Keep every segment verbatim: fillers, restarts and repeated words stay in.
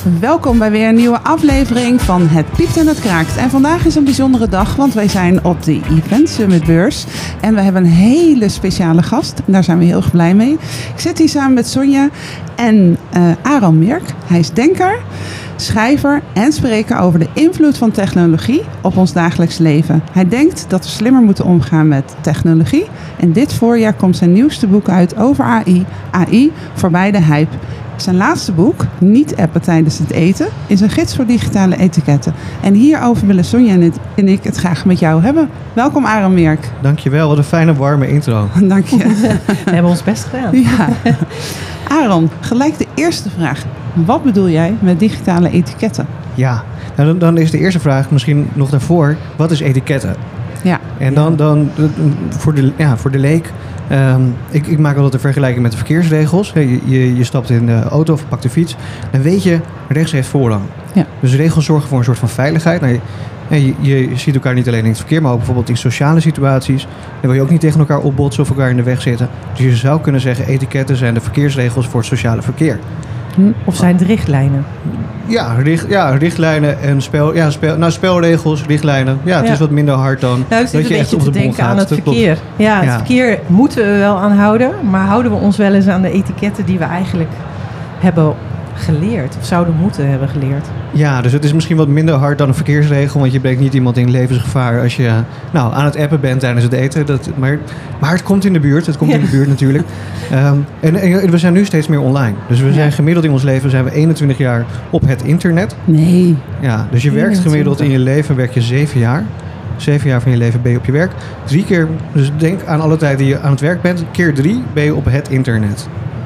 Welkom bij weer een nieuwe aflevering van Het Piept en Het Kraakt. En vandaag is een bijzondere dag, want wij zijn op de Event Summit beurs. En we hebben een hele speciale gast. En daar zijn we heel erg blij mee. Ik zit hier samen met Sonja en uh, Aram Mirk. Hij is denker, schrijver en spreker over de invloed van technologie op ons dagelijks leven. Hij denkt dat we slimmer moeten omgaan met technologie. En dit voorjaar komt zijn nieuwste boek uit over A I. A I voorbij de hype. Zijn laatste boek, Niet appen tijdens het eten, is een gids voor digitale etiketten. En hierover willen Sonja en ik het graag met jou hebben. Welkom Aram Mirk. Dankjewel, wat een fijne warme intro. Dank je. We hebben ons best gedaan. Ja. Aram, gelijk de eerste vraag. Wat bedoel jij met digitale etiketten? Ja, nou, dan, dan is de eerste vraag misschien nog daarvoor. Wat is etiketten? Ja. En dan, dan voor, de, ja, voor de leek. Um, ik, ik maak altijd een vergelijking met de verkeersregels. Je, je, je stapt in de auto of pakt de fiets. Dan weet je, rechts heeft voorrang. Ja. Dus regels zorgen voor een soort van veiligheid. Nou, je, je, je ziet elkaar niet alleen in het verkeer, maar ook bijvoorbeeld in sociale situaties. Dan wil je ook niet tegen elkaar opbotsen of elkaar in de weg zitten. Dus je zou kunnen zeggen, etiketten zijn de verkeersregels voor het sociale verkeer. Of zijn het richtlijnen? Ja, richt, ja richtlijnen en spel, ja, spel, nou, spelregels, richtlijnen. Ja, het ja. is wat minder hard dan nou, ik dat je echt op de te denken gaat. aan het dat verkeer. Klopt. Ja, het ja. verkeer moeten we wel aanhouden. Maar houden we ons wel eens aan de etiketten die we eigenlijk hebben geleerd? Of zouden moeten hebben geleerd? Ja, dus het is misschien wat minder hard dan een verkeersregel. Want je brengt niet iemand in levensgevaar als je nou, aan het appen bent tijdens het eten. Dat, maar, maar het komt in de buurt. Het komt ja. in de buurt natuurlijk. Um, en, en we zijn nu steeds meer online. Dus we ja. zijn gemiddeld in ons leven zijn we eenentwintig jaar op het internet. Nee. Ja, dus je werkt gemiddeld in je leven werk je zeven jaar. Zeven jaar van je leven ben je op je werk. Drie keer, dus denk aan alle tijd die je aan het werk bent. Keer drie ben je op het internet.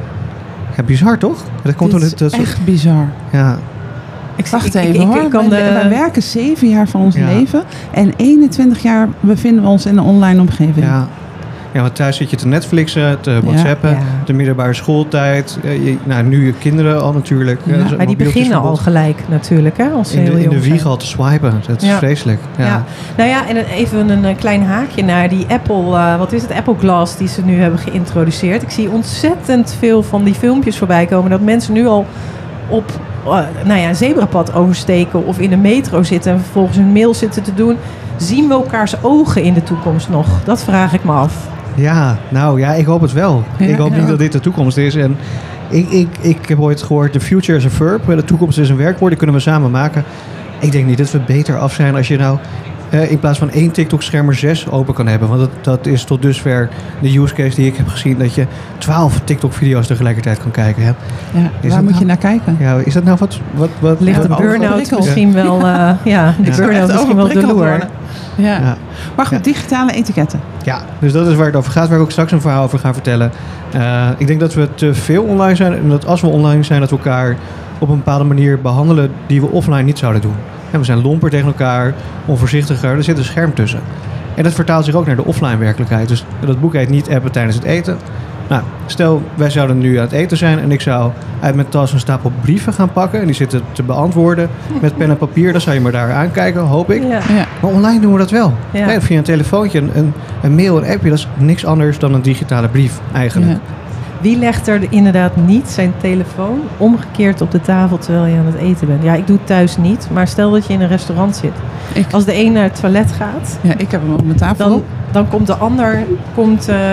Ja, bizar toch? Dat komt Dit is dat, dat echt soort... bizar. Ja. Ik Wacht ik, even ik, hoor. Ik kan wij, de... wij werken zeven jaar van ons ja. leven. En eenentwintig jaar bevinden we ons in een online omgeving. Ja. Ja, want thuis zit je te Netflixen, te WhatsAppen, ja, ja. de middelbare schooltijd. Je, nou, nu je kinderen al natuurlijk. Ja, ja, maar die beginnen al gelijk natuurlijk. Hè, als ze in de, heel in de jong wieg al te swipen. Dat is ja. vreselijk. Ja. Ja. Nou ja, en even een klein haakje naar die Apple, uh, wat is het, Apple Glass die ze nu hebben geïntroduceerd. Ik zie ontzettend veel van die filmpjes voorbij komen. Dat mensen nu al op uh, nou ja, een zebrapad oversteken of in de metro zitten en vervolgens hun mail zitten te doen. Zien we elkaars ogen in de toekomst nog? Dat vraag ik me af. Ja, nou ja, ik hoop het wel. Ja, ik hoop ja. niet dat dit de toekomst is. En ik, ik, ik heb ooit gehoord, the future is a verb. De toekomst is een werkwoord, die kunnen we samen maken. Ik denk niet dat we beter af zijn als je nou uh, in plaats van één TikTok-scherm er zes open kan hebben. Want dat, dat is tot dusver de use case die ik heb gezien. Dat je twaalf TikTok-video's tegelijkertijd kan kijken. Hè. Ja, is waar moet nou, je naar kijken? Ja, is dat nou wat... wat, wat Ligt de burn-out misschien wel... Uh, ja, de ja. burn-out misschien wel de loer. Ja. ja. Maar goed, ja. digitale etiketten. Ja, dus dat is waar het over gaat, waar ik ook straks een verhaal over ga vertellen. Uh, ik denk dat we te veel online zijn en dat als we online zijn, dat we elkaar op een bepaalde manier behandelen die we offline niet zouden doen. En we zijn lomper tegen elkaar, onvoorzichtiger, er zit een scherm tussen. En dat vertaalt zich ook naar de offline werkelijkheid. Dus dat boek heet Niet appen tijdens het eten. Nou, stel, wij zouden nu aan het eten zijn en ik zou uit mijn tas een stapel brieven gaan pakken en die zitten te beantwoorden met pen en papier. Dan zou je maar daar aankijken, hoop ik. Ja. Ja. Maar online doen we dat wel. Ja. Nee, via een telefoontje, een, een mail, een appje, dat is niks anders dan een digitale brief eigenlijk. Ja. Wie legt er inderdaad niet zijn telefoon omgekeerd op de tafel terwijl je aan het eten bent? Ja, ik doe het thuis niet, maar stel dat je in een restaurant zit. Ik, Als de een naar het toilet gaat, ja, ik heb hem op mijn tafel. Dan, dan komt de ander komt, uh,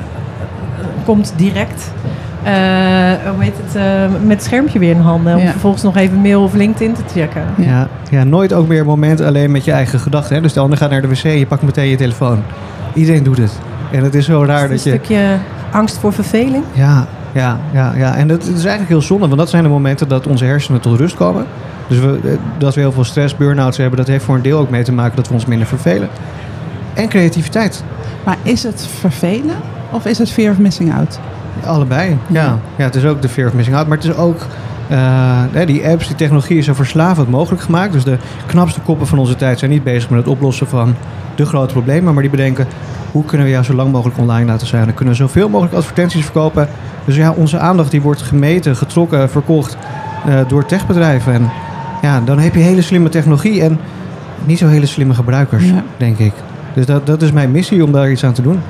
komt direct uh, hoe heet het, uh, met het schermpje weer in handen. Om ja. vervolgens nog even mail of LinkedIn te checken. Ja, ja, ja nooit ook meer een moment alleen met je eigen gedachten. Hè? Dus de ander gaat naar de wc en je pakt meteen je telefoon. Iedereen doet het. En het is zo raar is dat je... Een stukje angst voor verveling? Ja, ja, ja, ja. En dat is eigenlijk heel zonde, want dat zijn de momenten dat onze hersenen tot rust komen. Dus we, dat we heel veel stress, burn-outs hebben, dat heeft voor een deel ook mee te maken dat we ons minder vervelen. En creativiteit. Maar is het vervelen of is het fear of missing out? Allebei, ja. Ja, ja het is ook de fear of missing out, maar het is ook... Uh, die apps, die technologie is zo verslavend mogelijk gemaakt. Dus de knapste koppen van onze tijd zijn niet bezig met het oplossen van de grote problemen, maar die bedenken, hoe kunnen we jou zo lang mogelijk online laten zijn? Dan kunnen we zoveel mogelijk advertenties verkopen. Dus ja, onze aandacht die wordt gemeten, getrokken, verkocht uh, door techbedrijven. En ja, dan heb je hele slimme technologie en niet zo hele slimme gebruikers, ja. denk ik. Dus dat, dat is mijn missie om daar iets aan te doen.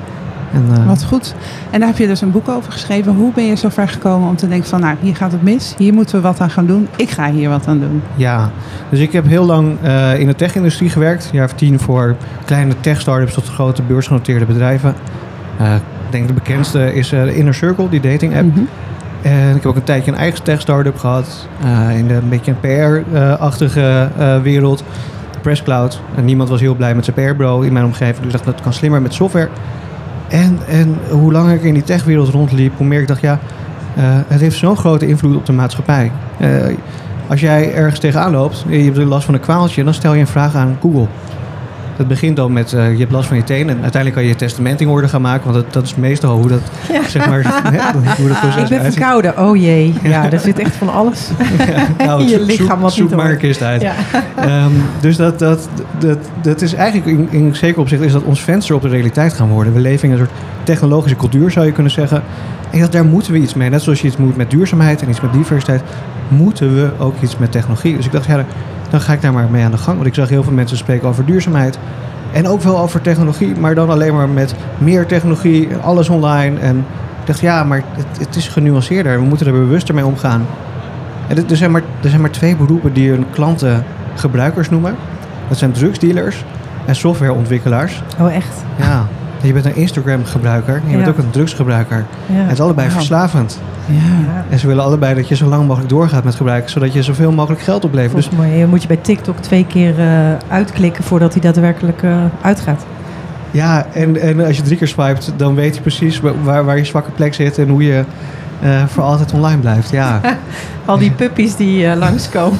En, uh, Wat goed. En daar heb je dus een boek over geschreven. Hoe ben je zo ver gekomen om te denken van, nou, hier gaat het mis. Hier moeten we wat aan gaan doen. Ik ga hier wat aan doen. Ja, dus ik heb heel lang uh, in de tech-industrie gewerkt. Een jaar of tien voor kleine tech-startups tot grote beursgenoteerde bedrijven. Uh, ik denk de bekendste is uh, de Inner Circle, die dating-app. Mm-hmm. En ik heb ook een tijdje een eigen tech-startup gehad. Uh, in de, een beetje een P R-achtige uh, wereld. Presscloud. En niemand was heel blij met zijn P R-bureau in mijn omgeving. Dus ik dacht, dat kan slimmer met software. En, en hoe langer ik in die techwereld rondliep, hoe meer ik dacht, ja, uh, het heeft zo'n grote invloed op de maatschappij. Uh, als jij ergens tegenaan loopt, je hebt last van een kwaaltje, dan stel je een vraag aan Google. Dat begint dan met, uh, je hebt last van je teen en uiteindelijk kan je je testament in orde gaan maken, want dat, dat is meestal hoe dat, ja. zeg maar, hè, hoe dat proces Ik ben uitziet. verkouden, oh jee. Ja, er zit echt van alles Ja, nou, in je zoek, lichaam wat zoek, niet zoek maar een hoort. kist uit. Ja. Um, dus dat, dat, dat, dat is eigenlijk, in, in zeker opzicht, is dat ons venster op de realiteit gaan worden. We leven in een soort technologische cultuur, zou je kunnen zeggen. En dat, daar moeten we iets mee. Net zoals je iets moet met duurzaamheid en iets met diversiteit, moeten we ook iets met technologie. Dus ik dacht, ja, dan ga ik daar maar mee aan de gang. Want ik zag heel veel mensen spreken over duurzaamheid. En ook wel over technologie, maar dan alleen maar met meer technologie, alles online. En ik dacht, ja, maar het, het is genuanceerder. We moeten er bewuster mee omgaan. En er zijn maar, er zijn maar twee beroepen die hun klanten gebruikers noemen. Dat zijn drugsdealers en softwareontwikkelaars. Oh, echt? Ja, je bent een Instagram-gebruiker en je Ja. bent ook een drugsgebruiker. Ja. En het is allebei Wauw. verslavend. Ja. Ja. En ze willen allebei dat je zo lang mogelijk doorgaat met gebruiken, zodat je zoveel mogelijk geld oplevert. Dus Volgens mij moet je bij TikTok twee keer uh, uitklikken voordat hij daadwerkelijk uh, uitgaat. ja, en, en als je drie keer swipet, dan weet je precies waar, waar je zwakke plek zit en hoe je uh, voor altijd online blijft. Ja. Al die puppies die uh, langskomen.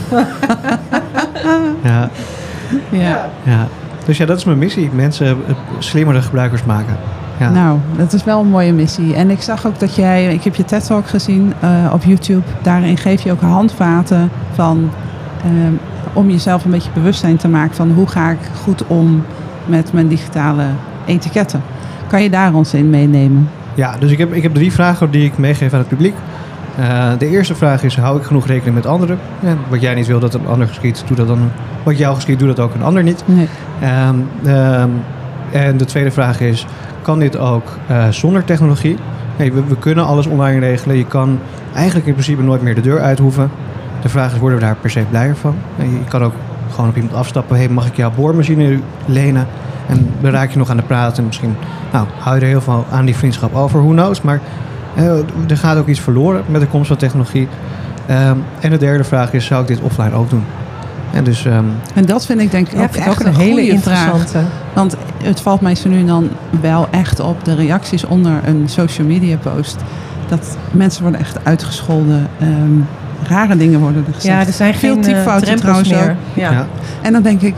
ja, Ja. ja. Dus ja, dat is mijn missie. Mensen uh, slimmere gebruikers maken. Ja. Nou, dat is wel een mooie missie. En ik zag ook dat jij, ik heb je TED-talk gezien uh, op YouTube. Daarin geef je ook handvaten van, um, om jezelf een beetje bewustzijn te maken van hoe ga ik goed om met mijn digitale etiketten. Kan je daar ons in meenemen? Ja, dus ik heb, ik heb drie vragen die ik meegeef aan het publiek. Uh, de eerste vraag is, hou ik genoeg rekening met anderen? Ja, wat jij niet wil dat een ander geschiet, doe dat dan. Wat jou geschiet, doe dat ook een ander niet. Nee. Um, um, en de tweede vraag is, kan dit ook uh, zonder technologie? Nee, we, we kunnen alles online regelen. Je kan eigenlijk in principe nooit meer de deur uit hoeven. De vraag is, worden we daar per se blijer van? En je kan ook gewoon op iemand afstappen. Hey, mag ik jouw boormachine lenen? En dan raak je nog aan de praat. En misschien nou, hou je er heel veel aan die vriendschap over. Who knows? Maar uh, er gaat ook iets verloren met de komst van technologie. Um, en de derde vraag is, zou ik dit offline ook doen? En, dus, um, En dat vind ik denk ik Ja, ook vind ik echt ook een een hele goede vraag. interessante. Want het valt mij zo nu en dan wel echt op de reacties onder een social media post. Dat mensen worden echt uitgescholden. Um, rare dingen worden er gezegd. Ja, er zijn veel geen uh, typfouten drempels trouwens meer. ook. Ja. ja. En dan denk ik,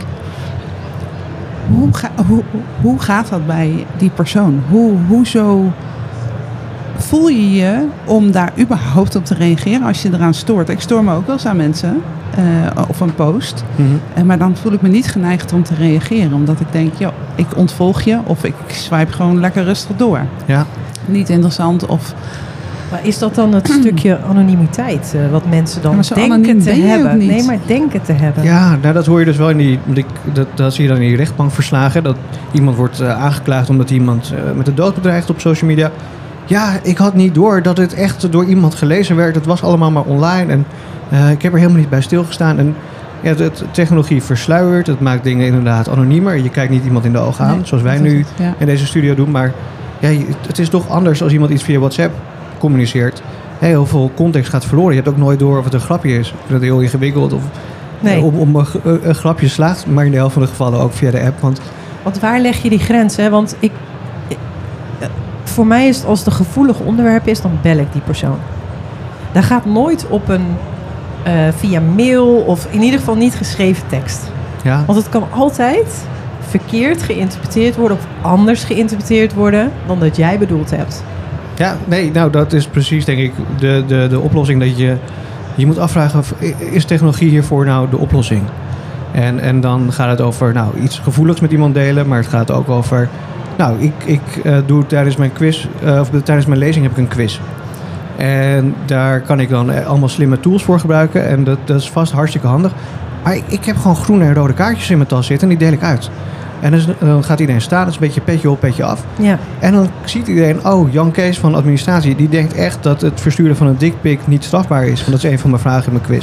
hoe, ga, hoe, hoe gaat dat bij die persoon? Hoe, hoezo voel je je om daar überhaupt op te reageren als je eraan stoort? Ik stoor me ook wel eens aan mensen uh, of een post. Mm-hmm. Uh, maar dan voel ik me niet geneigd om te reageren. Omdat ik denk, joh, ik ontvolg je of ik swipe gewoon lekker rustig door. Ja. Niet interessant of... Maar is dat dan het stukje anonimiteit uh, wat mensen dan Ja, maar zo denken anoniem te ben je hebben? ook niet. Nee, maar denken te hebben. Ja, nou dat hoor je dus wel in die. Ik, dat, dat zie je dan in die rechtbankverslagen. Dat iemand wordt uh, aangeklaagd omdat iemand uh, met de dood bedreigt op social media. Ja, ik had niet door dat het echt door iemand gelezen werd. Het was allemaal maar online. En uh, ik heb er helemaal niet bij stilgestaan. En ja, de, de technologie versluiert. Het maakt dingen inderdaad anoniemer. Je kijkt niet iemand in de ogen aan, Nee, zoals wij dat is nu het, ja. in deze studio doen. Maar ja, het is toch anders als iemand iets via WhatsApp communiceert. Heel veel context gaat verloren. Je hebt ook nooit door of het een grapje is. Ik vind het heel ingewikkeld. Of Nee. uh, om, om een, een, een grapje slaagt. Maar in de helft van de gevallen ook via de app. Want Want waar leg je die grens? Hè? Want ik, ik- eh, voor mij is het als het een gevoelig onderwerp is, dan bel ik die persoon. Daar gaat nooit op een eh, via mail of in ieder geval niet geschreven tekst. ja, Want het kan altijd verkeerd geïnterpreteerd worden of anders geïnterpreteerd worden dan dat jij bedoeld hebt. ja, nee, nou dat is precies denk ik de, de, de oplossing. Dat je, je moet afvragen, of, is technologie hiervoor nou de oplossing? En, en dan gaat het over nou, iets gevoeligs met iemand delen. Maar het gaat ook over, nou ik, ik uh, doe tijdens mijn quiz, uh, of tijdens mijn lezing heb ik een quiz. En daar kan ik dan allemaal slimme tools voor gebruiken. En dat, dat is vast hartstikke handig. Maar ik, ik heb gewoon groene en rode kaartjes in mijn tas zitten en die deel ik uit. En dan, is, dan gaat iedereen staan, dat is een beetje petje op, petje af. Ja. En dan ziet iedereen, oh, Jan Kees van administratie, die denkt echt dat het versturen van een dickpic niet strafbaar is. Want dat is een van mijn vragen in mijn quiz.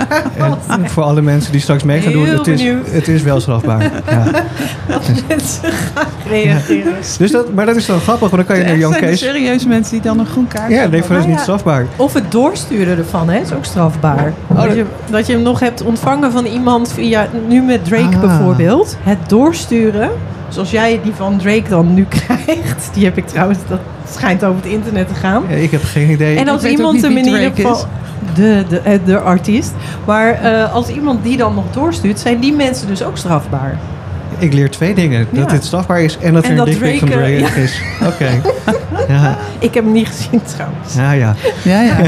En voor alle mensen die straks mee gaan doen, het is, het is wel strafbaar. Ja. Dat mensen gaan reageren. Ja. Dus dat, maar dat is dan grappig, want dan kan je naar Jan zijn Kees... serieuze mensen die dan een groen kaart Ja, hebben. nee, voor dat is Maar niet ja. strafbaar. Of het doorsturen ervan, hè, is ook strafbaar. Oh, dat, dat- je, dat je hem nog hebt ontvangen van iemand via, nu met Drake Ah. bijvoorbeeld. Het doorsturen, zoals jij die van Drake dan nu krijgt. Die heb ik trouwens, dat schijnt over het internet te gaan. Ja, ik heb geen idee. En als weet ook iemand niet hem wie in ieder Drake geval... is. De, de, eh, de artiest. Maar uh, als iemand die dan nog doorstuurt, zijn die mensen dus ook strafbaar. Ik leer twee dingen. Dat Ja. dit strafbaar is en dat En er een dat dickpic van Drake, Drake ja. is. Oké. Ja. Ik heb hem niet gezien trouwens. Ja, ja. Ja, ja.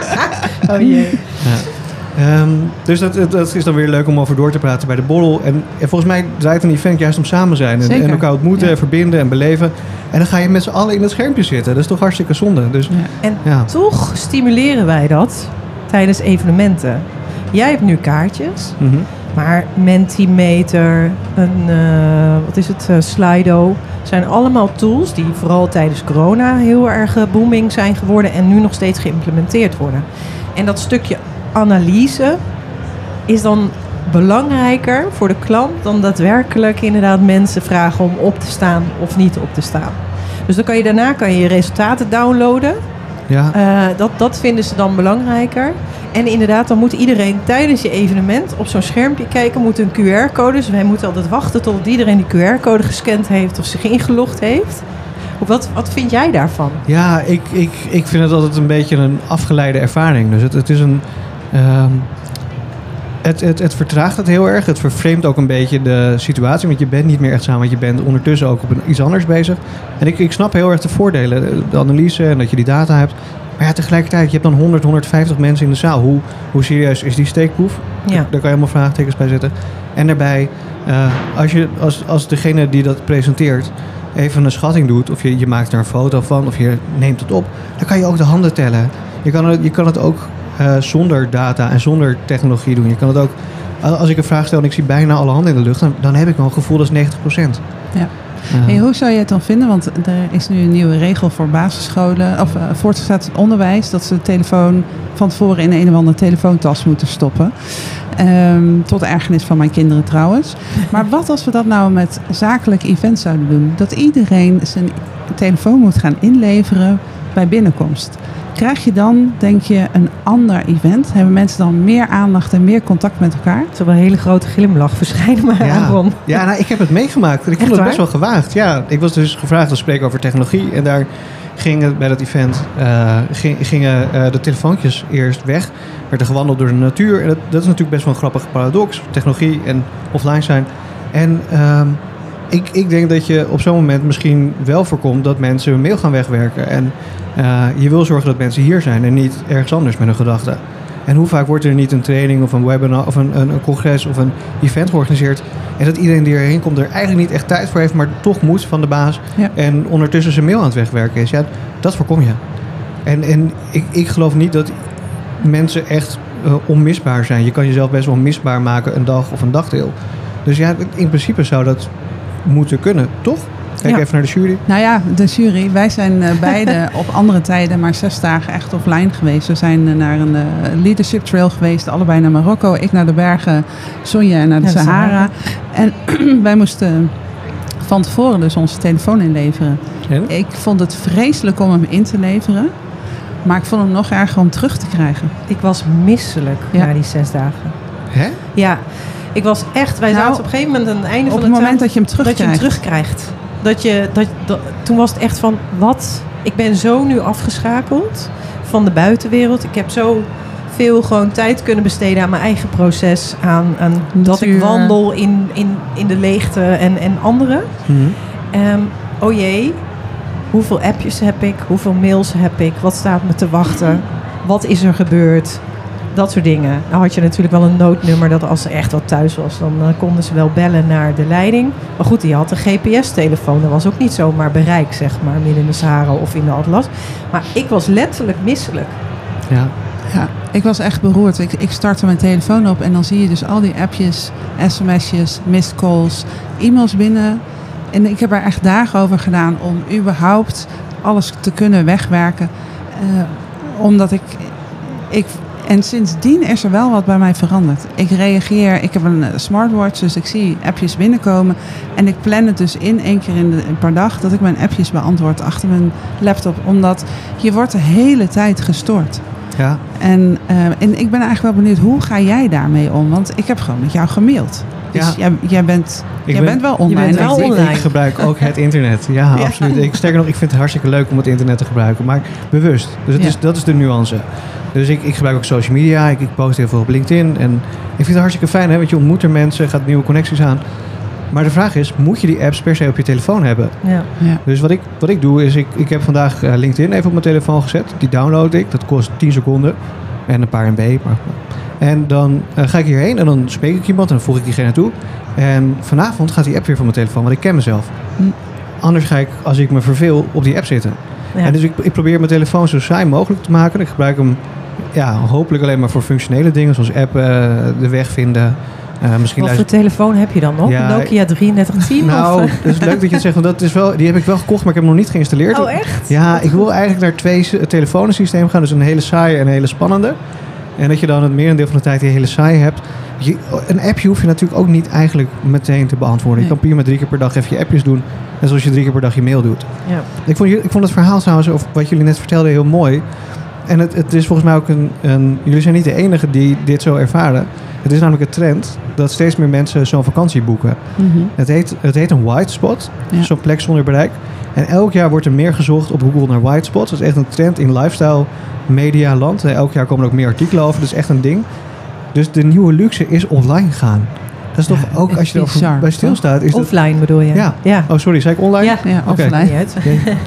Oh jee. Ja. Um, dus dat, dat, dat is dan weer leuk om over door te praten bij de borrel. En, en volgens mij draait een event juist om samen zijn. En, Zeker. en elkaar ontmoeten, Ja. en verbinden en beleven. En dan ga je met z'n allen in het schermpje zitten. Dat is toch hartstikke zonde. Dus, Ja. En ja. toch stimuleren wij dat tijdens evenementen. Jij hebt nu kaartjes, Mhm. maar Mentimeter, een, uh, wat is het, uh, Slido, zijn allemaal tools die vooral tijdens corona heel erg uh, booming zijn geworden en nu nog steeds geïmplementeerd worden. En dat stukje analyse is dan belangrijker voor de klant dan daadwerkelijk inderdaad mensen vragen om op te staan of niet op te staan. Dus dan kan je daarna kan je, je resultaten downloaden. Ja. Uh, dat, dat vinden ze dan belangrijker. En inderdaad, dan moet iedereen tijdens je evenement op zo'n schermpje kijken, moet een Q R-code. Dus wij moeten altijd wachten tot iedereen die Q R-code gescand heeft of zich ingelogd heeft. Wat, wat vind jij daarvan? Ja, ik, ik, ik vind het altijd een beetje een afgeleide ervaring. Dus het, het is een... Um, het, het, het vertraagt het heel erg. Het vervreemdt ook een beetje de situatie. Want je bent niet meer echt samen. Want je bent ondertussen ook op een, iets anders bezig. En ik, ik snap heel erg de voordelen. De analyse en dat je die data hebt. Maar ja, tegelijkertijd, je hebt dan honderd, honderdvijftig mensen in de zaal. Hoe, hoe serieus is die steekproef? Ja. Daar kan je helemaal vraagtekens bij zetten. En daarbij, uh, als, je, als, als degene die dat presenteert even een schatting doet, of je, je maakt er een foto van, of je neemt het op, dan kan je ook de handen tellen. Je kan het, je kan het ook uh, zonder data en zonder technologie doen. Je kan het ook, als ik een vraag stel en ik zie bijna alle handen in de lucht, dan, dan heb ik wel een gevoel dat is negentig procent. Ja. Uh, Hey, hoe zou je het dan vinden? Want er is nu een nieuwe regel voor basisscholen of uh, voortgezet onderwijs, dat ze de telefoon van tevoren in een of andere telefoontas moeten stoppen. Um, tot ergernis van mijn kinderen trouwens. Maar wat als we dat nou met zakelijke events zouden doen? Dat iedereen zijn telefoon moet gaan inleveren bij binnenkomst. Krijg je dan, denk je, een ander event? Hebben mensen dan meer aandacht en meer contact met elkaar? Het is wel een hele grote glimlach verschijnen, maar ja, Aaron. ja nou, ik heb het meegemaakt. Ik vond Echt het waar? best wel gewaagd. Ja, ik was dus gevraagd te spreken over technologie. En daar gingen bij dat event uh, ging, gingen uh, de telefoontjes eerst weg. Werd er gewandeld door de natuur. En dat, dat is natuurlijk best wel een grappige paradox. Technologie en offline zijn. En um, ik, ik denk dat je op zo'n moment misschien wel voorkomt dat mensen hun mail gaan wegwerken. En uh, je wil zorgen dat mensen hier zijn en niet ergens anders met hun gedachten. En hoe vaak wordt er niet een training of een webinar of een, een, een congres of een event georganiseerd. En dat iedereen die erheen komt er eigenlijk niet echt tijd voor heeft, maar toch moet van de baas. Ja. En ondertussen zijn mail aan het wegwerken is. Ja, dat voorkom je. En, en ik, ik geloof niet dat mensen echt uh, onmisbaar zijn. Je kan jezelf best wel misbaar maken een dag of een dagdeel. Dus ja, in principe zou dat moeten kunnen, toch? Kijk Ja. even naar de jury. Nou ja, de jury. Wij zijn uh, beide op andere tijden maar zes dagen echt offline geweest. We zijn uh, naar een uh, leadership trail geweest. Allebei naar Marokko. Ik naar de bergen. Sonja naar de Ja, de Sahara. En wij moesten van tevoren dus onze telefoon inleveren. En? Ik vond het vreselijk om hem in te leveren. Maar ik vond hem nog erger om terug te krijgen. Ik was misselijk Ja. na die zes dagen. Hè? Ja, ik was echt... Wij Nou, zaten op een gegeven moment aan het einde Op van het de moment tijd, dat je hem dat je hem terugkrijgt. terugkrijgt. Dat je, dat, dat, toen was het echt van, wat? Ik ben zo nu afgeschakeld van de buitenwereld. Ik heb zo veel gewoon tijd kunnen besteden aan mijn eigen proces. Aan, aan dat ik Natuur. wandel in, in, in de leegte en, en anderen. Mm-hmm. Um, oh jee, hoeveel appjes heb ik? Hoeveel mails heb ik? Wat staat me te wachten? Wat is er gebeurd? Dat soort dingen. Dan had je natuurlijk wel een noodnummer dat als er echt wat thuis was, dan uh, konden ze wel bellen naar de leiding. Maar goed, die had een G P S-telefoon. Dat was ook niet zomaar bereik, zeg maar, midden in de Sahara of in de Atlas. Maar ik was letterlijk misselijk. Ja. Ja, ik was echt beroerd. Ik, ik startte mijn telefoon op en dan zie je dus al die appjes, sms'jes, missed calls, e-mails binnen. En ik heb er echt dagen over gedaan om überhaupt alles te kunnen wegwerken. Uh, omdat ik, ik... En sindsdien is er wel wat bij mij veranderd. Ik reageer, ik heb een smartwatch, dus ik zie appjes binnenkomen. En ik plan het dus in één keer in de, per dag dat ik mijn appjes beantwoord achter mijn laptop. Omdat je wordt de hele tijd gestoord. Ja. En, uh, en ik ben eigenlijk wel benieuwd, hoe ga jij daarmee om? Want ik heb gewoon met jou gemaild. Dus Ja. jij, jij, bent, jij ben, bent wel online. Je bent wel ik, online. ik gebruik ook het internet. Ja, Ja. absoluut. Ik, sterker nog, ik vind het hartstikke leuk om het internet te gebruiken. Maar bewust. Dus het Ja. is, dat is de nuance. Dus ik, ik gebruik ook social media. Ik, ik post heel veel op LinkedIn. En ik vind het hartstikke fijn. Hè? Want je ontmoet er mensen, gaat nieuwe connecties aan. Maar de vraag is, moet je die apps per se op je telefoon hebben? Ja. Ja. Dus wat ik, wat ik doe is, ik, ik heb vandaag uh, LinkedIn even op mijn telefoon gezet. Die download ik. Dat kost tien seconden. En een paar M B. Maar... En dan uh, ga ik hierheen en dan spreek ik iemand en dan voeg ik diegene toe. En vanavond gaat die app weer van mijn telefoon, want ik ken mezelf. Hm. Anders ga ik, als ik me verveel, op die app zitten. Ja. En dus ik, ik probeer mijn telefoon zo saai mogelijk te maken. Ik gebruik hem ja, hopelijk alleen maar voor functionele dingen, zoals appen, de weg vinden. Uh, misschien Wat voor luister- telefoon heb je dan nog? Ja, Een Nokia drieëndertig tien? Nou, of? dat is leuk dat je het zegt, want dat is wel, die heb ik wel gekocht, maar ik heb hem nog niet geïnstalleerd. Oh, echt? Ja, ik wil eigenlijk naar twee s- telefonensystemen gaan. Dus een hele saaie en een hele spannende. En dat je dan het merendeel van de tijd die hele saai hebt. Je, een appje hoef je natuurlijk ook niet eigenlijk meteen te beantwoorden. Nee. Je kan prima drie keer per dag even je appjes doen. Net zoals je drie keer per dag je mail doet. Ja. Ik vond, ik vond het verhaal trouwens, of wat jullie net vertelden, heel mooi. En het, het is volgens mij ook een, een... Jullie zijn niet de enige die dit zo ervaren. Het is namelijk een trend dat steeds meer mensen zo'n vakantie boeken. Mm-hmm. Het heet, het heet een white spot. Ja. Zo'n plek zonder bereik. En elk jaar wordt er meer gezocht op Google naar white spots. Dat is echt een trend in lifestyle media land. Elk jaar komen er ook meer artikelen over. Dat is echt een ding. Dus de nieuwe luxe is offline gaan. Dat is toch Ja, ook, echt als je er bizar, bij stilstaat... Is dat, Offline bedoel je? Ja. Ja. oh, sorry, zei ik online? Ja. Ja, Oké. offline. Niet uit.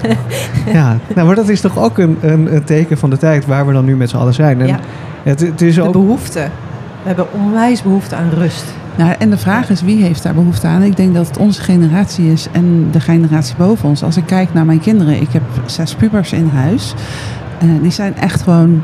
Ja, nou, maar dat is toch ook een, een, een teken van de tijd waar we dan nu met z'n allen zijn. En Ja. het, het is De ook... behoefte. We hebben onwijs behoefte aan rust. Nou, en de vraag is, wie heeft daar behoefte aan? Ik denk dat het onze generatie is en de generatie boven ons. Als ik kijk naar mijn kinderen, ik heb zes pubers in huis. Uh, die zijn echt gewoon...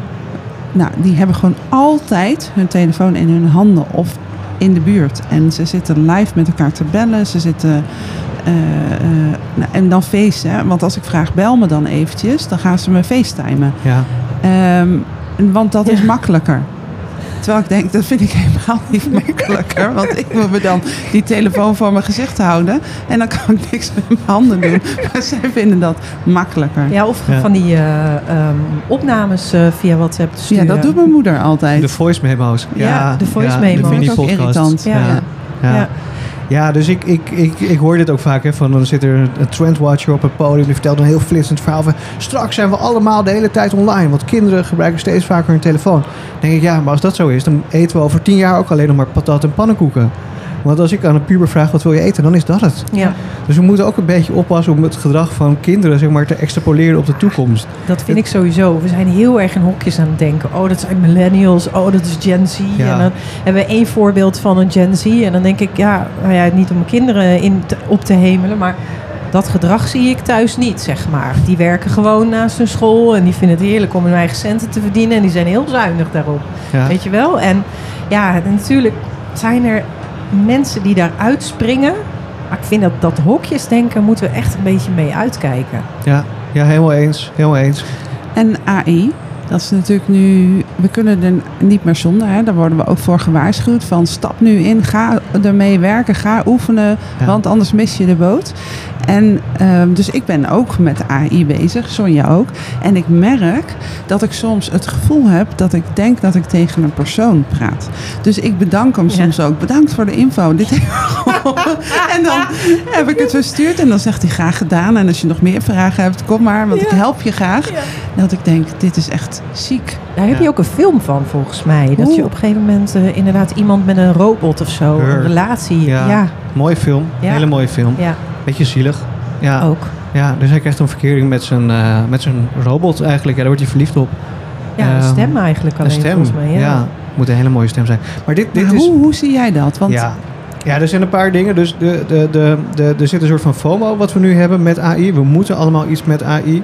Nou, die hebben gewoon altijd hun telefoon in hun handen of in de buurt. En ze zitten live met elkaar te bellen. Ze zitten... Uh, uh, nou, en dan facen. Want als ik vraag, bel me dan eventjes. Dan gaan ze me facetimen. Ja. Um, want dat is Ja. makkelijker. Terwijl ik denk, dat vind ik helemaal niet makkelijker. Want ik wil me dan die telefoon voor mijn gezicht houden. En dan kan ik niks met mijn handen doen. Maar zij vinden dat makkelijker. Ja, Ja, of Ja. van die uh, um, opnames uh, via WhatsApp te sturen. dat doet mijn moeder altijd. De voice memo's. Ja, de voice ja, memo's. De vind ik ook mini-podcasts. irritant. Ja. Ja. Ja. Ja. Ja, dus ik, ik, ik, ik hoor dit ook vaak. Hè, van, dan zit er een trendwatcher op het podium. Die vertelt een heel flitsend verhaal van... Straks zijn we allemaal de hele tijd online. Want kinderen gebruiken steeds vaker hun telefoon. Dan denk ik, ja, maar als dat zo is... dan eten we over tien jaar ook alleen nog maar patat en pannenkoeken. Want als ik aan een puber vraag, wat wil je eten? Dan is dat het. Ja, Dus we moeten ook een beetje oppassen om het gedrag van kinderen... zeg maar, te extrapoleren op de toekomst. dat vind ik sowieso. We zijn heel erg in hokjes aan het denken. Oh, dat zijn millennials. Oh, dat is Gen Z. Ja. En dan hebben we één voorbeeld van een Gen Z. En dan denk ik, ja, nou ja niet om mijn kinderen in te- op te hemelen, maar dat gedrag zie ik thuis niet, zeg maar. Die werken gewoon naast hun school en die vinden het heerlijk om hun eigen centen te verdienen. En die zijn heel zuinig daarop. Ja. Weet je wel? En ja, natuurlijk zijn er mensen die daar uitspringen. Maar ik vind dat dat hokjesdenken moeten we echt een beetje mee uitkijken. Ja, ja, helemaal eens. Helemaal eens. En A I, dat is natuurlijk nu... We kunnen er niet meer zonder. Hè? Daar worden we ook voor gewaarschuwd. Van stap nu in, ga ermee werken, ga oefenen. Ja. Want anders mis je de boot. En um, dus ik ben ook met A I bezig, Sonja ook. En ik merk dat ik soms het gevoel heb dat ik denk dat ik tegen een persoon praat. Dus ik bedank hem Ja. soms ook. Bedankt voor de info. Dit heeft me geholpen. En dan heb ik het verstuurd en dan zegt hij graag gedaan. En als je nog meer vragen hebt, kom maar, want Ja. ik help je graag. Ja. Dat ik denk, dit is echt ziek. Daar heb Ja. je ook een film van, volgens mij. Dat Oeh. je op een gegeven moment uh, inderdaad iemand met een robot of zo, Her. een relatie. Ja. Ja, Mooie film. Ja. Hele mooie film. ja, Beetje zielig. Ja. ook. Ja, dus hij krijgt een verkering met zijn, uh, met zijn robot eigenlijk. Ja, daar wordt hij verliefd op. Ja, een Ehm, stem eigenlijk alleen, een stem, volgens mij. Ja. ja. Moet een hele mooie stem zijn. Maar dit, dit Maar is... hoe, hoe zie jij dat? Want Ja. ja, er zijn een paar dingen. Dus de, de, de, de, er zit een soort van FOMO wat we nu hebben met A I. We moeten allemaal iets met A I.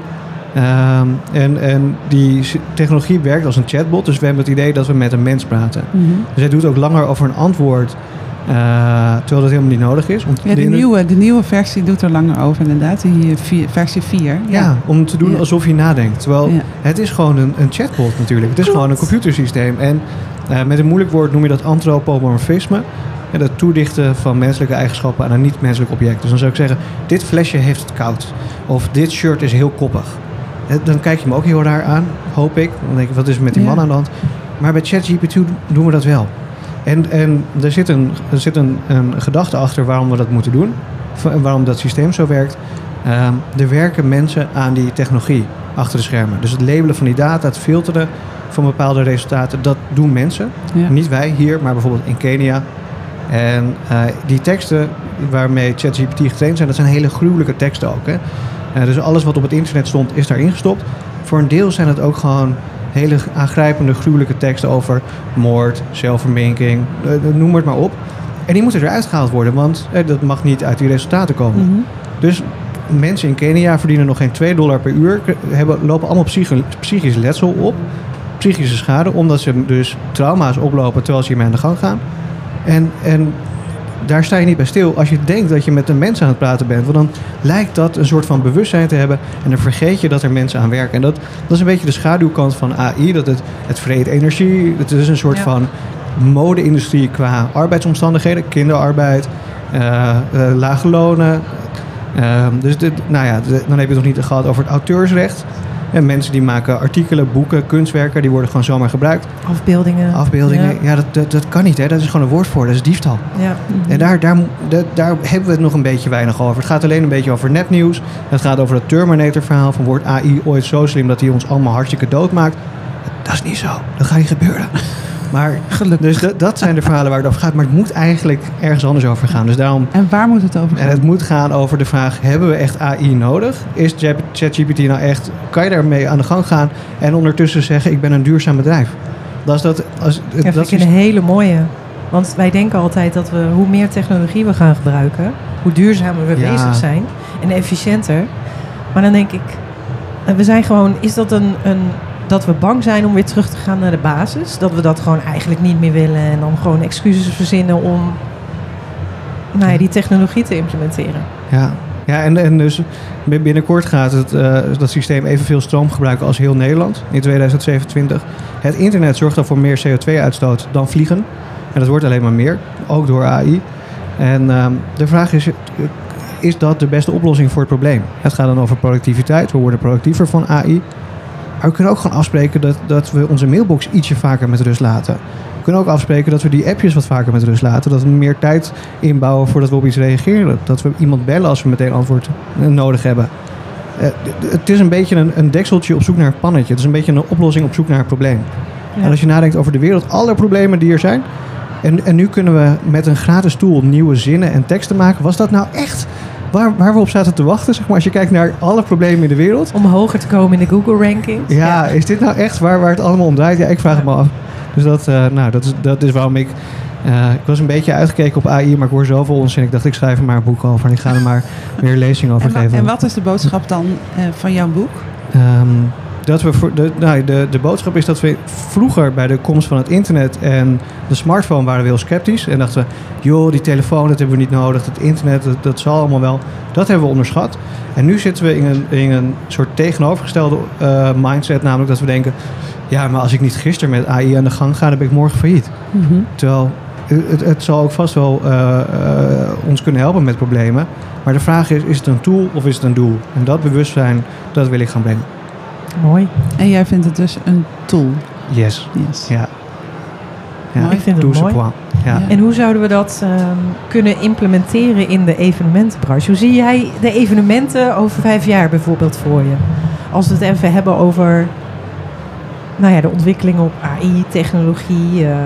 Um, en, en die technologie werkt als een chatbot. Dus we hebben het idee dat we met een mens praten. Mm-hmm. Dus hij doet ook langer over een antwoord. Uh, terwijl dat helemaal niet nodig is. Om ja, de, nieuwe, de nieuwe versie doet er langer over inderdaad. Die vier, versie vier. Ja. ja, om te doen ja. alsof je nadenkt. Terwijl ja. het is gewoon een, een chatbot natuurlijk. Het is Klopt. gewoon een computersysteem. En uh, met een moeilijk woord noem je dat antropomorfisme. En het toedichten van menselijke eigenschappen aan een niet-menselijk object. Dus dan zou ik zeggen, dit flesje heeft het koud. Of dit shirt is heel koppig. Dan kijk je me ook heel raar aan, hoop ik. Dan denk ik, wat is er met die ja. man aan de hand? Maar bij ChatGPT doen we dat wel. En, en er zit, een, er zit een, een gedachte achter waarom we dat moeten doen. Waarom dat systeem zo werkt. Um, er werken mensen aan die technologie achter de schermen. Dus het labelen van die data, het filteren van bepaalde resultaten, dat doen mensen. Ja. Niet wij hier, maar bijvoorbeeld in Kenia. En uh, die teksten waarmee ChatGPT getraind zijn, dat zijn hele gruwelijke teksten ook. Hè? Uh, dus alles wat op het internet stond, is daarin gestopt. Voor een deel zijn het ook gewoon hele aangrijpende, gruwelijke teksten over moord, zelfverminking, uh, noem het maar op. En die moeten eruit gehaald worden, want uh, dat mag niet uit die resultaten komen. Mm-hmm. Dus mensen in Kenia verdienen nog geen twee dollar per uur, hebben, lopen allemaal psychi- psychisch letsel op, psychische schade, omdat ze dus trauma's oplopen terwijl ze hiermee aan de gang gaan. En, en daar sta je niet bij stil als je denkt dat je met een mens aan het praten bent. Want dan lijkt dat een soort van bewustzijn te hebben. En dan vergeet je dat er mensen aan werken. En dat, dat is een beetje de schaduwkant van A I. Dat het, het vreet energie. Het is een soort ja. van mode-industrie qua arbeidsomstandigheden. Kinderarbeid, uh, uh, lage lonen. Uh, dus dit, nou ja, de, dan heb je het nog niet gehad over het auteursrecht. En mensen die maken artikelen, boeken, kunstwerken, die worden gewoon zomaar gebruikt. Afbeeldingen. Afbeeldingen, ja, ja dat, dat, dat kan niet, hè. Dat is gewoon een woord voor, dat is diefstal. Ja. En daar, daar, daar, daar hebben we het nog een beetje weinig over. Het gaat alleen een beetje over nepnieuws. Het gaat over het Terminator-verhaal van wordt A I ooit zo slim dat hij ons allemaal hartstikke dood maakt. Dat is niet zo, dat gaat niet gebeuren. Maar gelukkig. Dus dat, dat zijn de verhalen waar het over gaat. Maar het moet eigenlijk ergens anders over gaan. Dus daarom, en waar moet het over gaan? En het moet gaan over de vraag, hebben we echt A I nodig? Is ChatGPT nou echt, kan je daarmee aan de gang gaan en ondertussen zeggen, ik ben een duurzaam bedrijf? Dat is dat, als, ja, dat vind ik is een hele mooie. Want wij denken altijd dat we, hoe meer technologie we gaan gebruiken, hoe duurzamer we ja. bezig zijn en efficiënter. Maar dan denk ik, we zijn gewoon, is dat een... een dat we bang zijn om weer terug te gaan naar de basis. Dat we dat gewoon eigenlijk niet meer willen. En dan gewoon excuses verzinnen om nou ja, die technologie te implementeren. Ja, ja en, en dus binnenkort gaat het, uh, dat systeem evenveel stroom gebruiken als heel Nederland in tweeduizend zevenentwintig. Het internet zorgt al voor meer C O twee uitstoot dan vliegen. En dat wordt alleen maar meer, ook door A I. En uh, de vraag is, is dat de beste oplossing voor het probleem? Het gaat dan over productiviteit. We worden productiever van A I. Maar we kunnen ook gewoon afspreken dat, dat we onze mailbox ietsje vaker met rust laten. We kunnen ook afspreken dat we die appjes wat vaker met rust laten. Dat we meer tijd inbouwen voordat we op iets reageren. Dat we iemand bellen als we meteen antwoord nodig hebben. Uh, het is een beetje een, een dekseltje op zoek naar een pannetje. Het is een beetje een oplossing op zoek naar een probleem. Ja. En als je nadenkt over de wereld, alle problemen die er zijn. En, en nu kunnen we met een gratis tool nieuwe zinnen en teksten maken. Was dat nou echt... Waar, waar we op zaten te wachten, zeg maar, als je kijkt naar alle problemen in de wereld. Om hoger te komen in de Google-rankings. Ja, ja, is dit nou echt waar, waar het allemaal om draait? Ja, ik vraag het me af. Dus dat, uh, nou, dat, is, dat is waarom ik... Uh, ik was een beetje uitgekeken op A I, maar ik hoor zoveel onzin. Ik dacht, ik schrijf er maar een boek over. En ik ga er maar meer lezing over en wa- geven. En wat is de boodschap dan uh, van jouw boek? Um, dat we voor de, nou, de, de boodschap is dat we vroeger bij de komst van het internet en de smartphone waren we heel sceptisch. En dachten we, joh, die telefoon, dat hebben we niet nodig. Het internet, dat, dat zal allemaal wel. Dat hebben we onderschat. En nu zitten we in een, in een soort tegenovergestelde uh, mindset. Namelijk dat we denken, ja, maar als ik niet gisteren met A I aan de gang ga, dan ben ik morgen failliet. Mm-hmm. Terwijl het, het zal ook vast wel uh, uh, ons kunnen helpen met problemen. Maar de vraag is, is het een tool of is het een doel? En dat bewustzijn, dat wil ik gaan brengen. Mooi. En jij vindt het dus een tool? Yes. Yes. Ja. Ja. Nou, ik vind het mooi. Ja. Ja. En hoe zouden we dat um, kunnen implementeren in de evenementenbranche? Hoe zie jij de evenementen over vijf jaar bijvoorbeeld voor je? Als we het even hebben over nou ja, de ontwikkelingen op A I, technologie, uh,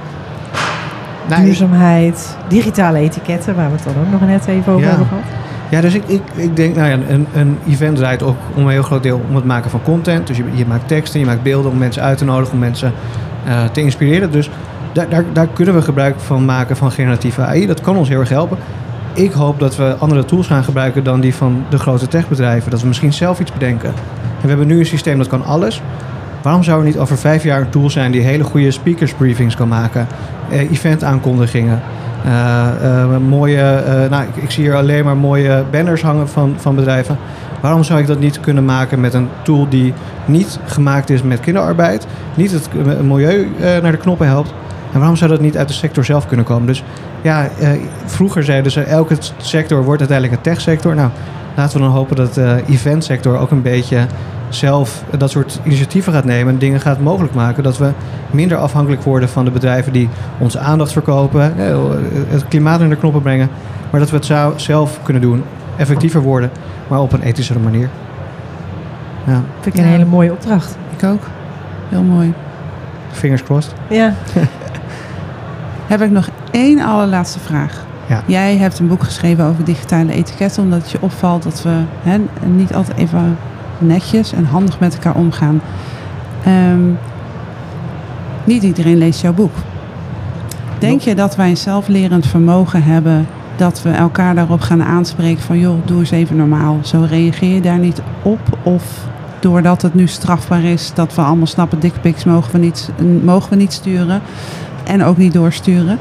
Nou, duurzaamheid, digitale etiketten, waar we het dan ook nog net even over ja. hebben gehad. Ja, dus ik, ik, ik denk, nou ja, een, een event draait ook om een heel groot deel om het maken van content. Dus je, je maakt teksten, je maakt beelden om mensen uit te nodigen, om mensen uh, te inspireren. Dus daar, daar, daar kunnen we gebruik van maken van generatieve A I. Dat kan ons heel erg helpen. Ik hoop dat we andere tools gaan gebruiken dan die van de grote techbedrijven. Dat we misschien zelf iets bedenken. En we hebben nu een systeem dat kan alles. Waarom zou er niet over vijf jaar een tool zijn die hele goede speakersbriefings kan maken? Uh, event-aankondigingen. Uh, uh, mooie, uh, nou, ik, ik zie hier alleen maar mooie banners hangen van, van bedrijven. Waarom zou ik dat niet kunnen maken met een tool die niet gemaakt is met kinderarbeid, niet het milieu uh, naar de knoppen helpt? En waarom zou dat niet uit de sector zelf kunnen komen? Dus ja, uh, vroeger zeiden ze elke sector wordt uiteindelijk een techsector. Nou, laten we dan hopen dat de uh, eventsector ook een beetje zelf dat soort initiatieven gaat nemen en dingen gaat mogelijk maken. Dat we minder afhankelijk worden van de bedrijven die onze aandacht verkopen, het klimaat in de knoppen brengen. Maar dat we het zou zelf kunnen doen, effectiever worden, maar op een ethischere manier. Ja. Vind ik een ja. hele mooie opdracht. Ik ook. Heel mooi. Fingers crossed. Ja. Heb ik nog één allerlaatste vraag. Ja. Jij hebt een boek geschreven over digitale etiketten, omdat het je opvalt dat we hè, niet altijd even netjes en handig met elkaar omgaan. Um, niet iedereen leest jouw boek. Denk je dat wij een zelflerend vermogen hebben, dat we elkaar daarop gaan aanspreken van joh, doe eens even normaal. Zo reageer je daar niet op? Of doordat het nu strafbaar is, dat we allemaal snappen, dickpics mogen we niet, mogen we niet sturen en ook niet doorsturen.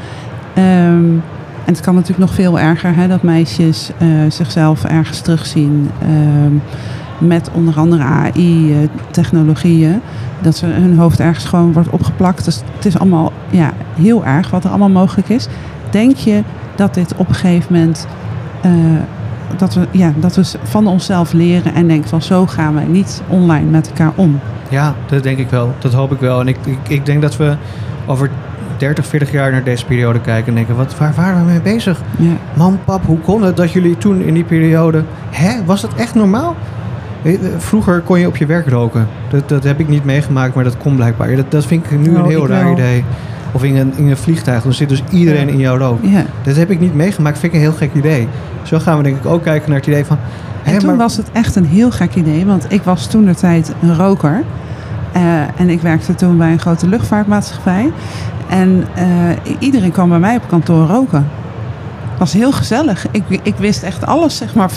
Um, en het kan natuurlijk nog veel erger, hè, dat meisjes uh, zichzelf ergens terugzien. Um, met onder andere A I-technologieën. Dat ze hun hoofd ergens gewoon wordt opgeplakt. Dus het is allemaal ja, heel erg wat er allemaal mogelijk is. Denk je dat dit op een gegeven moment Uh, dat, we, ja, dat we van onszelf leren en denken van zo gaan wij niet online met elkaar om? Ja, dat denk ik wel. Dat hoop ik wel. En ik, ik, ik denk dat we over dertig, veertig jaar naar deze periode kijken en denken, wat, waar waren we mee bezig? Ja. Mam, pap, hoe kon het dat jullie toen in die periode... Hè, was dat echt normaal? Vroeger kon je op je werk roken. Dat, dat heb ik niet meegemaakt, maar dat kon blijkbaar. Dat, dat vind ik nu oh, een heel raar wel. idee. Of in een, in een vliegtuig, dan zit dus iedereen ja. in jouw rook. Ja. Dat heb ik niet meegemaakt, vind ik een heel gek idee. Zo gaan we denk ik ook kijken naar het idee van... En hè, toen maar... was het echt een heel gek idee, want ik was toen de tijd een roker. Uh, en ik werkte toen bij een grote luchtvaartmaatschappij. En uh, iedereen kwam bij mij op kantoor roken. Het was heel gezellig. Ik, ik wist echt alles, zeg maar, van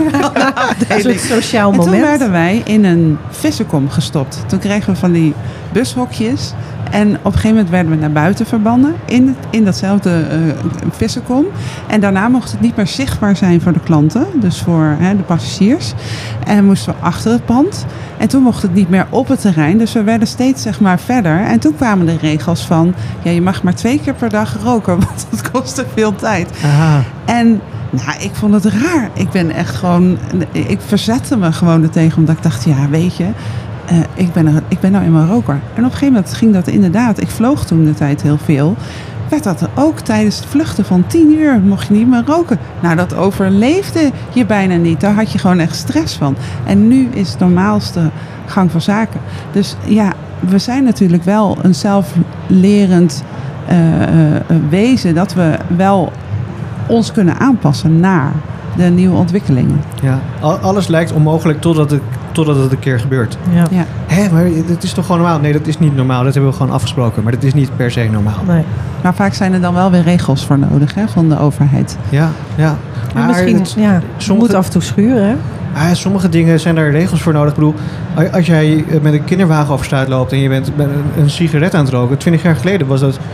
de afdeling. Een sociaal moment. En toen werden wij in een vissenkom gestopt. Toen kregen we van die bushokjes. En op een gegeven moment werden we naar buiten verbannen. In, het, in datzelfde uh, vissenkom. En daarna mocht het niet meer zichtbaar zijn voor de klanten. Dus voor hè, de passagiers. En moesten we achter het pand. En toen mocht het niet meer op het terrein. Dus we werden steeds zeg maar verder. En toen kwamen de regels van... Ja, je mag maar twee keer per dag roken. Want het kostte veel tijd. Aha. En nou, ik vond het raar. Ik ben echt gewoon... Ik verzette me gewoon er tegen. Omdat ik dacht, ja, weet je... Uh, ik, ben er, ik ben nou eenmaal roker. En op een gegeven moment ging dat inderdaad... Ik vloog toen de tijd heel veel... werd dat er ook tijdens het vluchten van tien uur... mocht je niet meer roken. Nou, dat overleefde je bijna niet. Daar had je gewoon echt stress van. En nu is het normaalste gang van zaken. Dus ja, we zijn natuurlijk wel een zelflerend uh, uh, wezen... dat we wel ons kunnen aanpassen naar de nieuwe ontwikkelingen. Ja, alles lijkt onmogelijk totdat het, totdat het een keer gebeurt. Ja. Ja. Hé, maar het is toch gewoon normaal? Nee, dat is niet normaal. Dat hebben we gewoon afgesproken. Maar dat is niet per se normaal. Nee. Maar vaak zijn er dan wel weer regels voor nodig, hè, van de overheid. Ja, ja. Maar maar misschien, het, ja, sommige, moet af en toe schuren, hè? Ah, sommige dingen zijn daar regels voor nodig. Ik bedoel, als jij met een kinderwagen over straat loopt en je bent een, een sigaret aan het roken. twintig jaar geleden was dat...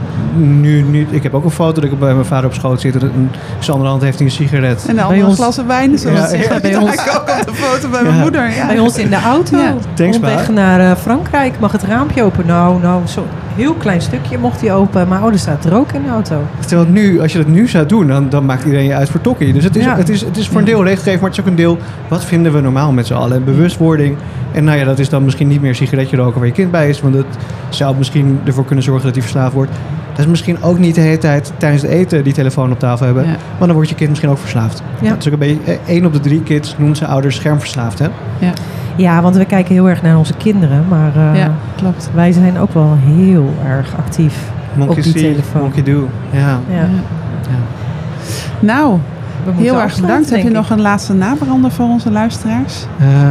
Nu, nu, ik heb ook een foto dat ik bij mijn vader op schoot zit. En in zijn andere hand heeft hij een sigaret. En de andere een glassen wijn. Zoals ja, ja, bij ons. Ik ook op de foto bij mijn ja. moeder. Ja. Bij ons in de auto. Ja. Thanks, op weg naar uh, Frankrijk mag het raampje open. Nou, nou zo'n heel klein stukje mocht hij open. Maar oh, er staat rook in de auto. Terwijl nu, als je dat nu zou doen, dan, dan maakt iedereen je uit voor tokkie. Dus het is, ja. het, is, het is voor een deel regelgeving, maar het is ook een deel... Wat vinden we normaal met z'n allen? En bewustwording. En nou ja, dat is dan misschien niet meer een sigaretje roken waar je kind bij is. Want dat zou misschien ervoor kunnen zorgen dat hij verslaafd wordt. Dat is misschien ook niet de hele tijd tijdens het eten die telefoon op tafel hebben. Ja. Maar dan wordt je kind misschien ook verslaafd. Ja. Dat is ook een beetje... één op de drie kids noemt zijn ouders schermverslaafd, hè? Ja. Ja, want we kijken heel erg naar onze kinderen. Maar uh, ja, klopt. Wij zijn ook wel heel erg actief monkey op die see, telefoon. Monkey do. Ja. Ja. Ja. Ja. Nou... Heel erg bedankt. Heb je nog een laatste nabrander voor onze luisteraars?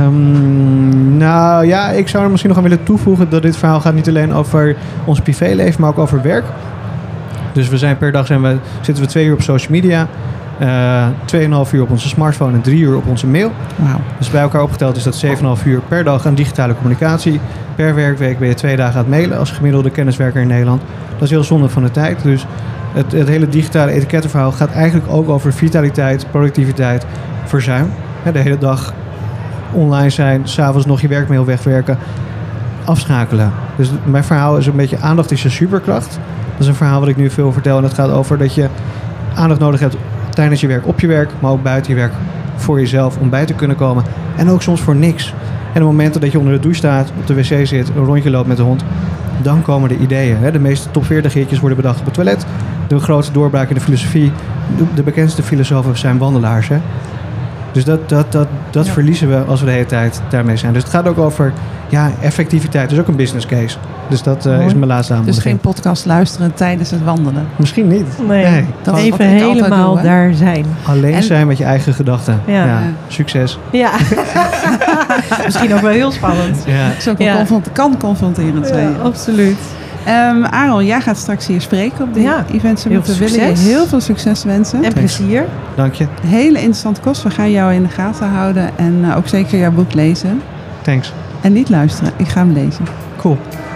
Um, nou ja, ik zou er misschien nog aan willen toevoegen dat dit verhaal gaat niet alleen over ons privéleven, maar ook over werk. Dus we zijn per dag zijn we, zitten we twee uur op social media. Uh, twee komma vijf uur op onze smartphone en drie uur op onze mail. Wauw. Dus bij elkaar opgeteld is dat zeven komma vijf uur per dag aan digitale communicatie. Per werkweek ben je twee dagen aan het mailen als gemiddelde kenniswerker in Nederland. Dat is heel zonde van de tijd. Dus het, het hele digitale etikettenverhaal gaat eigenlijk ook over vitaliteit, productiviteit, verzuim. De hele dag online zijn, 's avonds nog je werkmail wegwerken, afschakelen. Dus mijn verhaal is een beetje aandacht is je superkracht. Dat is een verhaal wat ik nu veel vertel en dat gaat over dat je aandacht nodig hebt tijdens je werk, op je werk, maar ook buiten je werk voor jezelf om bij te kunnen komen. En ook soms voor niks. En op momenten dat je onder de douche staat, op de wc zit, een rondje loopt met de hond, dan komen de ideeën. De meeste top veertig hitjes worden bedacht op het toilet. De grootste doorbraak in de filosofie, de, de bekendste filosofen zijn wandelaars. Hè? Dus dat, dat, dat, dat ja. verliezen we als we de hele tijd daarmee zijn. Dus het gaat ook over ja, effectiviteit. Dat is ook een business case. Dus dat uh, is mijn laatste aanmoediging. Dus geen podcast luisteren tijdens het wandelen? Misschien niet. Nee, nee. Dat even helemaal doe, daar zijn. Alleen en... zijn met je eigen gedachten. Ja. Ja. Succes. Ja. Misschien ook wel heel spannend. Ja. Zo kan, ja. confront- kan confronterend zijn. Ja, absoluut. Um, Aaron, jij gaat straks hier spreken op de ja, events. We willen je heel veel succes wensen. En plezier. Dank je. Hele interessante kost. We gaan jou in de gaten houden. En uh, ook zeker jouw boek lezen. Thanks. En niet luisteren. Ik ga hem lezen. Cool.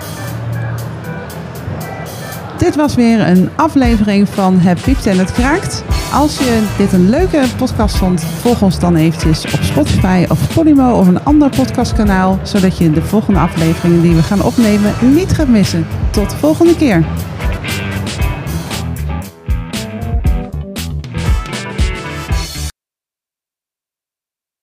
Dit was weer een aflevering van Het Piept en Het Kraakt. Als je dit een leuke podcast vond, volg ons dan eventjes op Spotify of Podimo of een ander podcastkanaal, zodat je de volgende afleveringen die we gaan opnemen niet gaat missen. Tot de volgende keer.